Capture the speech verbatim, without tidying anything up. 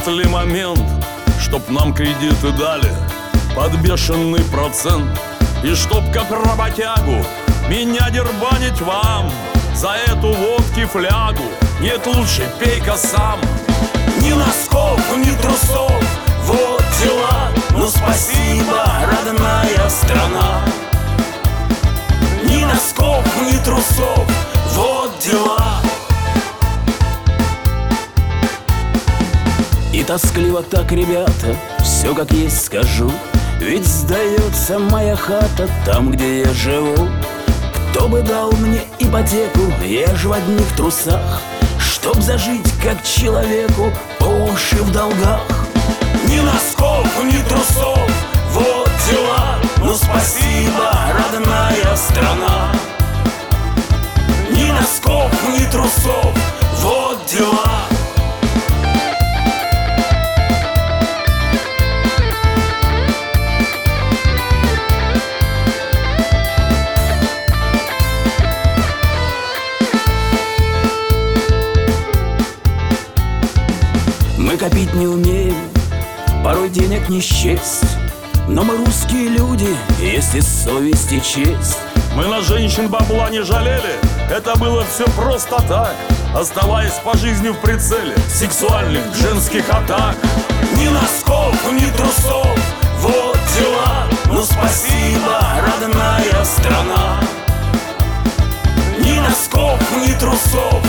ли момент, чтоб нам кредиты дали под бешеный процент? И чтоб как работягу меня дербанить вам за эту водки флягу? Нет, лучше пей-ка сам. Ни носков, ни трусов, вот дела. Ну спасибо, родная страна. Ни носков, ни трусов, вот дела. И тоскливо так, ребята, все как есть скажу. Ведь сдается моя хата там, где я живу. Кто бы дал мне ипотеку, я же в одних трусах, чтоб зажить как человеку по уши в долгах. Ни носков, ни трусов, вот дела. Ну спасибо, родная страна. Ни носков, ни трусов, вот дела. Мы копить не умеем, порой денег не счесть, но мы русские люди, есть и совесть, и честь. Мы на женщин бабла не жалели, это было все просто так, оставаясь по жизни в прицеле сексуальных женских атак. Ни носков, ни трусов, вот дела. Ну спасибо, родная страна. Ни носков, ни трусов,